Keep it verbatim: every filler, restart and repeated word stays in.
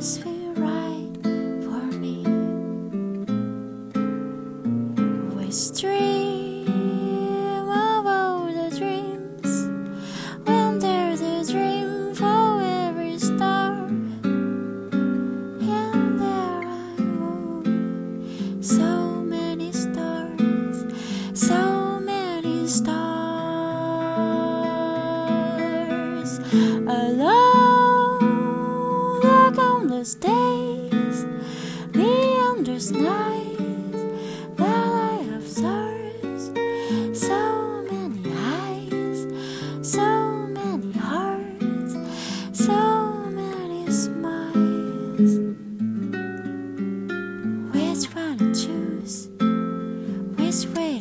just feel right for me. We dream of all the dreams when there's a dream for every star. And there I move, so many stars, so many stars. Alone, the countless days, the endless nights that I have stars. So many eyes, so many hearts, so many smiles. Which one to choose? Which way